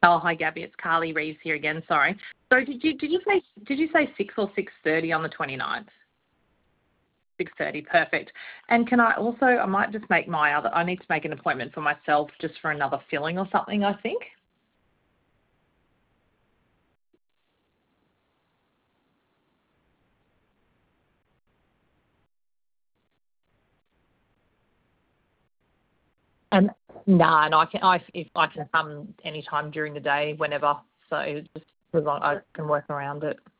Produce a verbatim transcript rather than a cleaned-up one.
Oh, hi, Gabby. It's Carly Reeves here again. Sorry. So did you did you say did you say six or six thirty on the twenty-ninth? six thirty, perfect. And can I also, I might just make my other, I need to make an appointment for myself just for another filling or something, I think. And no, no, I can, I, if I can come anytime during the day, whenever. So just as long I can work around it.